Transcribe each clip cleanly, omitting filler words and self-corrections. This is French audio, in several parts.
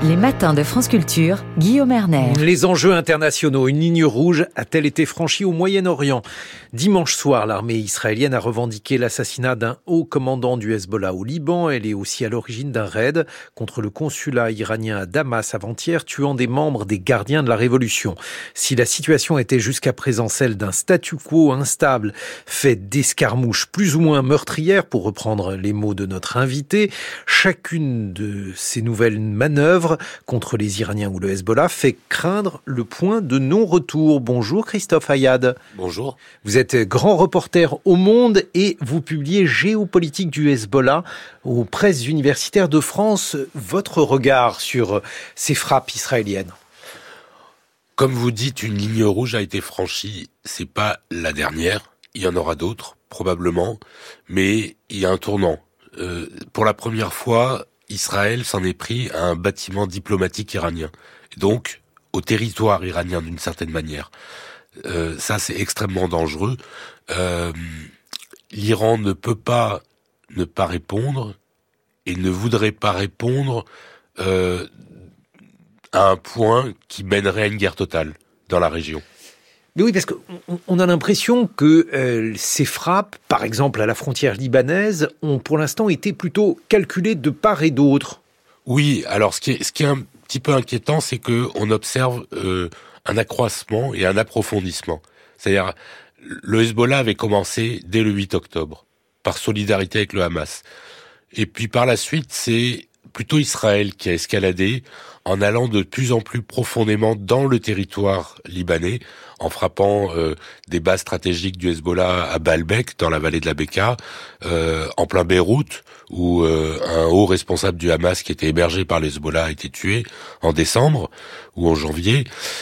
Les matins de France Culture, Guillaume Erner. Les enjeux internationaux, une ligne rouge a-t-elle été franchie au Moyen-Orient ? Dimanche soir, l'armée israélienne a revendiqué l'assassinat d'un haut commandant du Hezbollah au Liban. Elle est aussi à l'origine d'un raid contre le consulat iranien à Damas avant-hier, tuant des membres des gardiens de la révolution. Si la situation était jusqu'à présent celle d'un statu quo instable, fait d'escarmouches plus ou moins meurtrières, pour reprendre les mots de notre invité, chacune de ces nouvelles manœuvres contre les Iraniens ou le Hezbollah fait craindre le point de non-retour. Bonjour Christophe Hayad. Bonjour. Vous êtes grand reporter au Monde et vous publiez Géopolitique du Hezbollah aux presses universitaires de France. Votre regard sur ces frappes israéliennes ? Comme vous dites, une ligne rouge a été franchie. C'est pas la dernière. Il y en aura d'autres, probablement. Mais il y a un tournant. Pour la première fois, Israël s'en est pris à un bâtiment diplomatique iranien, donc au territoire iranien d'une certaine manière. Ça, c'est extrêmement dangereux. L'Iran ne peut pas ne pas répondre et ne voudrait pas répondre à un point qui mènerait à une guerre totale dans la région. Mais oui, parce qu'on a l'impression que ces frappes, par exemple à la frontière libanaise, ont pour l'instant été plutôt calculées de part et d'autre. Oui, alors ce qui est un petit peu inquiétant, c'est que on observe un accroissement et un approfondissement. C'est-à-dire, le Hezbollah avait commencé dès le 8 octobre, par solidarité avec le Hamas. Et puis par la suite, c'est plutôt Israël qui a escaladé en allant de plus en plus profondément dans le territoire libanais, en frappant des bases stratégiques du Hezbollah à Baalbek, dans la vallée de la Bekaa, en plein Beyrouth, où un haut responsable du Hamas qui était hébergé par le Hezbollah a été tué en décembre ou en janvier.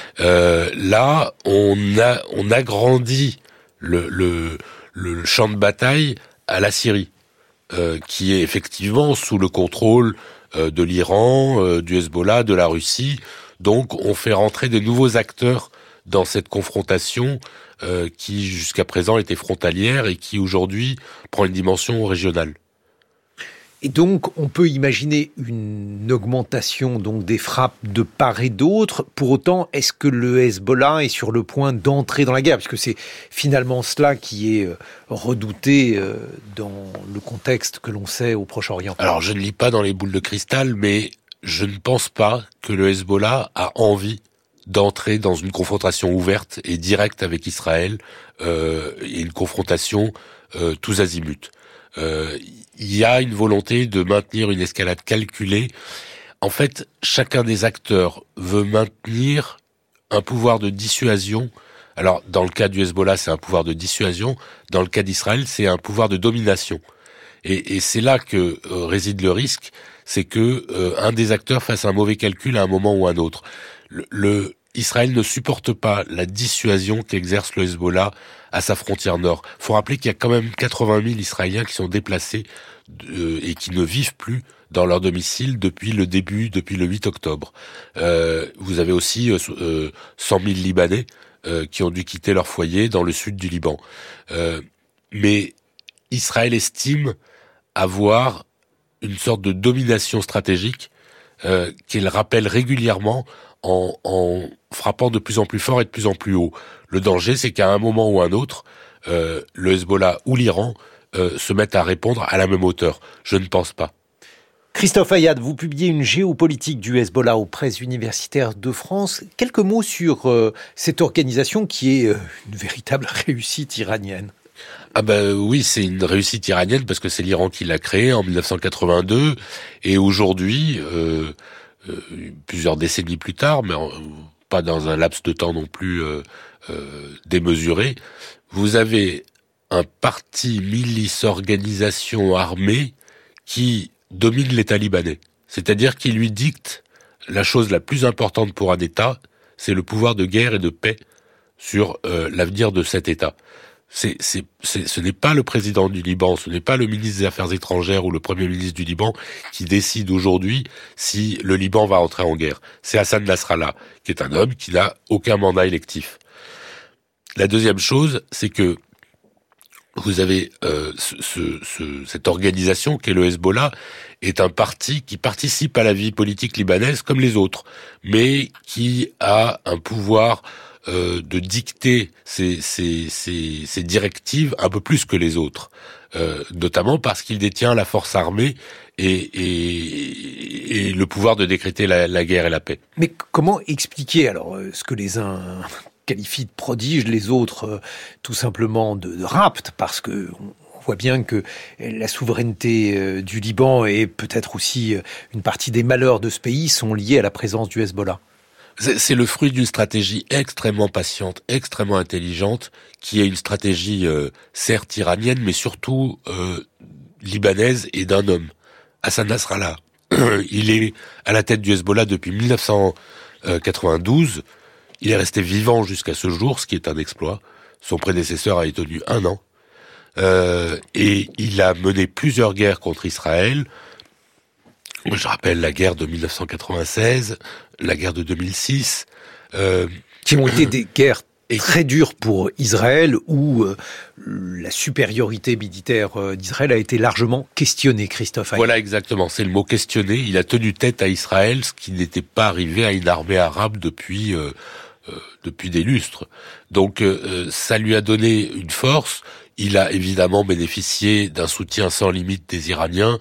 Là, on agrandit le champ de bataille à la Syrie, qui est effectivement sous le contrôle de l'Iran, du Hezbollah, de la Russie. Donc on fait rentrer de nouveaux acteurs dans cette confrontation qui jusqu'à présent était frontalière et qui aujourd'hui prend une dimension régionale. Et donc, on peut imaginer une augmentation donc des frappes de part et d'autre. Pour autant, est-ce que le Hezbollah est sur le point d'entrer dans la guerre ? Puisque c'est finalement cela qui est redouté dans le contexte que l'on sait au Proche-Orient. Alors, je ne lis pas dans les boules de cristal, mais je ne pense pas que le Hezbollah a envie d'entrer dans une confrontation ouverte et directe avec Israël, et une confrontation tous azimuts. Il y a une volonté de maintenir une escalade calculée. En fait, chacun des acteurs veut maintenir un pouvoir de dissuasion. Alors, dans le cas du Hezbollah, c'est un pouvoir de dissuasion. Dans le cas d'Israël, c'est un pouvoir de domination. Et c'est là que réside le risque, c'est que un des acteurs fasse un mauvais calcul à un moment ou à un autre. Israël ne supporte pas la dissuasion qu'exerce le Hezbollah à sa frontière nord. Il faut rappeler qu'il y a quand même 80 000 Israéliens qui sont déplacés et qui ne vivent plus dans leur domicile depuis le 8 octobre. Vous avez aussi 100 000 Libanais qui ont dû quitter leur foyer dans le sud du Liban. Mais Israël estime avoir une sorte de domination stratégique qu'il rappelle régulièrement en frappant de plus en plus fort et de plus en plus haut. Le danger, c'est qu'à un moment ou un autre, le Hezbollah ou l'Iran se mettent à répondre à la même hauteur. Je ne pense pas. Christophe Hayad, vous publiez une géopolitique du Hezbollah aux presses universitaires de France. Quelques mots sur cette organisation qui est une véritable réussite iranienne. Ah ben oui, c'est une réussite iranienne parce que c'est l'Iran qui l'a créée en 1982 et aujourd'hui, plusieurs décennies plus tard, mais pas dans un laps de temps non plus démesuré, vous avez un parti milice organisation armée qui domine l'État libanais. C'est-à-dire qu'il lui dicte la chose la plus importante pour un État, c'est le pouvoir de guerre et de paix sur l'avenir de cet État. Ce n'est pas le président du Liban, ce n'est pas le ministre des Affaires étrangères ou le premier ministre du Liban qui décide aujourd'hui si le Liban va entrer en guerre. C'est Hassan Nasrallah, qui est un homme qui n'a aucun mandat électif. La deuxième chose, c'est que vous avez cette organisation qu'est le Hezbollah, est un parti qui participe à la vie politique libanaise comme les autres, mais qui a un pouvoir de dicter ses directives un peu plus que les autres, notamment parce qu'il détient la force armée et le pouvoir de décréter la guerre et la paix. Mais comment expliquer alors ce que les uns qualifient de prodige, les autres tout simplement de rapt, parce que on voit bien que la souveraineté du Liban et peut-être aussi une partie des malheurs de ce pays sont liés à la présence du Hezbollah. C'est le fruit d'une stratégie extrêmement patiente, extrêmement intelligente, qui est une stratégie certes iranienne, mais surtout libanaise et d'un homme, Hassan Nasrallah. Il est à la tête du Hezbollah depuis 1992. Il est resté vivant jusqu'à ce jour, ce qui est un exploit. Son prédécesseur a tenu 1 an. Et il a mené plusieurs guerres contre Israël. Je rappelle la guerre de 1996, la guerre de 2006. Qui ont été des guerres très dures pour Israël, où la supériorité militaire d'Israël a été largement questionnée, Christophe Hayat. Voilà, exactement, c'est le mot questionné. Il a tenu tête à Israël, ce qui n'était pas arrivé à une armée arabe depuis des lustres. Donc ça lui a donné une force. Il a évidemment bénéficié d'un soutien sans limite des Iraniens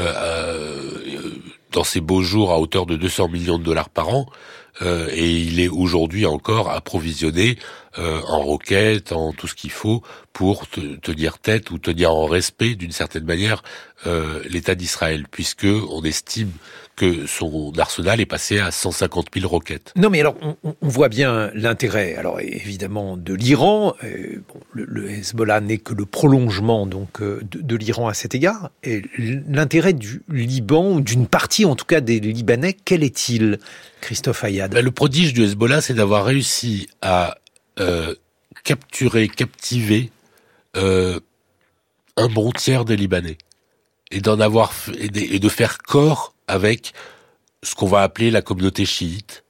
dans ses beaux jours à hauteur de 200 millions de dollars par an. Et il est aujourd'hui encore approvisionné en roquettes, en tout ce qu'il faut pour tenir tête ou tenir en respect d'une certaine manière l'État d'Israël, puisque on estime que son arsenal est passé à 150 000 roquettes. Non, mais alors on voit bien l'intérêt, alors évidemment de l'Iran. Le Hezbollah n'est que le prolongement donc de l'Iran à cet égard. Et l'intérêt du Liban, ou d'une partie en tout cas des Libanais, quel est-il, Christophe Hayat? Le prodige du Hezbollah, c'est d'avoir réussi à captiver un bon tiers des Libanais et de faire corps avec ce qu'on va appeler la communauté chiite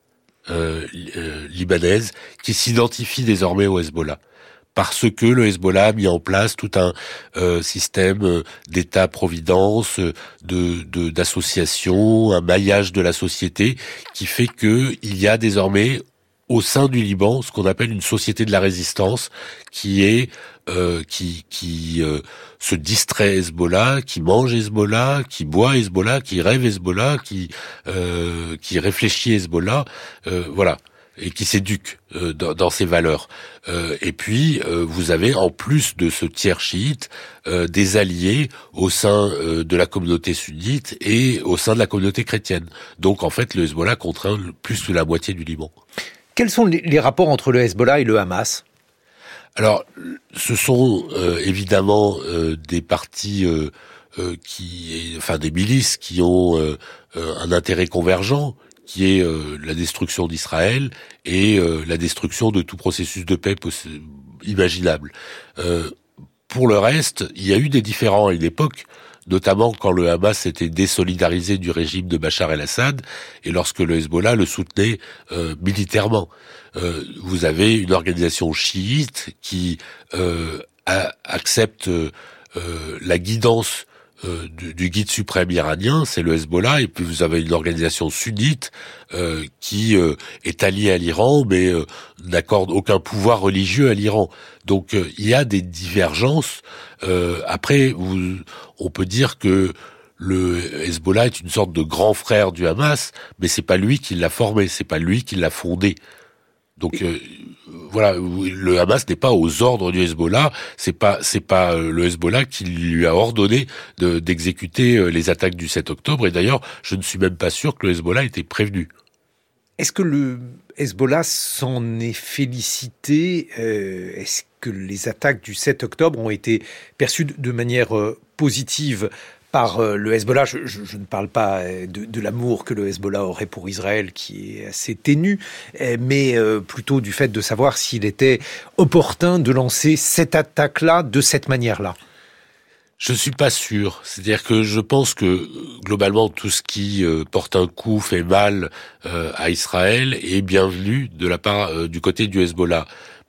libanaise, qui s'identifie désormais au Hezbollah. Parce que le Hezbollah a mis en place tout un système d'État-providence, d'associations, un maillage de la société qui fait que il y a désormais au sein du Liban ce qu'on appelle une société de la résistance, qui est qui se distrait Hezbollah, qui mange Hezbollah, qui boit Hezbollah, qui rêve Hezbollah, qui réfléchit Hezbollah, voilà, et qui s'éduque dans ses valeurs. Et puis vous avez en plus de ce tiers chiite des alliés au sein de la communauté sunnite et au sein de la communauté chrétienne. Donc en fait le Hezbollah contraint plus de la moitié du Liban. Quels sont les rapports entre le Hezbollah et le Hamas ? Alors, ce sont évidemment des partis des milices qui ont un intérêt convergent, qui est la destruction d'Israël et la destruction de tout processus de paix imaginable. Pour le reste, il y a eu des différends à une époque, notamment quand le Hamas s'était désolidarisé du régime de Bachar el-Assad et lorsque le Hezbollah le soutenait militairement. Vous avez une organisation chiite qui accepte la guidance du guide suprême iranien, c'est le Hezbollah, et puis vous avez une organisation sunnite qui est alliée à l'Iran, mais n'accorde aucun pouvoir religieux à l'Iran. Donc il y a des divergences. Après, on peut dire que le Hezbollah est une sorte de grand frère du Hamas, mais c'est pas lui qui l'a formé, c'est pas lui qui l'a fondé. Donc voilà, le Hamas n'est pas aux ordres du Hezbollah, c'est pas le Hezbollah qui lui a ordonné d'exécuter les attaques du 7 octobre, et d'ailleurs, je ne suis même pas sûr que le Hezbollah était prévenu. Est-ce que le Hezbollah s'en est félicité ? Est-ce que les attaques du 7 octobre ont été perçues de manière positive par le Hezbollah? Je ne parle pas de l'amour que le Hezbollah aurait pour Israël, qui est assez ténu, mais plutôt du fait de savoir s'il était opportun de lancer cette attaque-là de cette manière-là. Je suis pas sûr. C'est-à-dire que je pense que globalement tout ce qui porte un coup, fait mal à Israël est bienvenu de la part du côté du Hezbollah.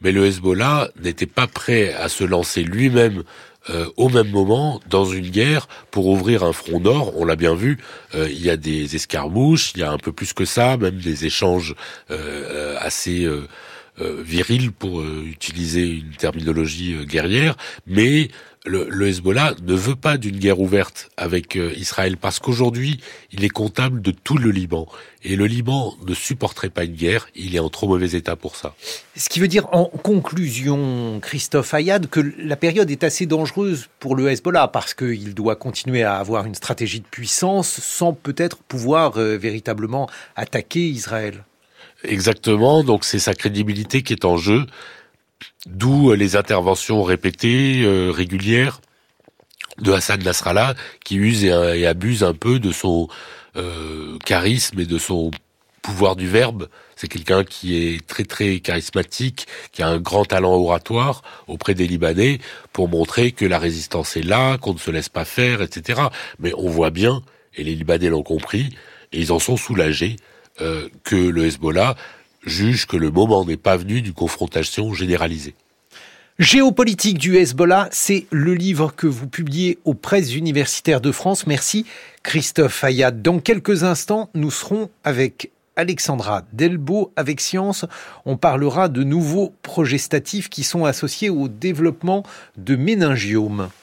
mais le Hezbollah n'était pas prêt à se lancer lui-même au même moment dans une guerre pour ouvrir un front nord. On l'a bien vu, il y a des escarmouches, il y a un peu plus que ça, même des échanges assez virils pour utiliser une terminologie guerrière, mais le Hezbollah ne veut pas d'une guerre ouverte avec Israël parce qu'aujourd'hui, il est comptable de tout le Liban. Et le Liban ne supporterait pas une guerre, il est en trop mauvais état pour ça. Ce qui veut dire, en conclusion, Christophe Ayad, que la période est assez dangereuse pour le Hezbollah parce qu'il doit continuer à avoir une stratégie de puissance sans peut-être pouvoir véritablement attaquer Israël. Exactement, donc c'est sa crédibilité qui est en jeu. D'où les interventions répétées, régulières, de Hassan Nasrallah, qui use et abuse un peu de son charisme et de son pouvoir du verbe. C'est quelqu'un qui est très très charismatique, qui a un grand talent oratoire auprès des Libanais, pour montrer que la résistance est là, qu'on ne se laisse pas faire, etc. Mais on voit bien, et les Libanais l'ont compris, et ils en sont soulagés, que le Hezbollah juge que le moment n'est pas venu d'une confrontation généralisée. Géopolitique du Hezbollah, c'est le livre que vous publiez aux presses universitaires de France. Merci Christophe Ayad. Dans quelques instants, nous serons avec Alexandra Delbo avec Science. On parlera de nouveaux progestatifs qui sont associés au développement de méningiomes.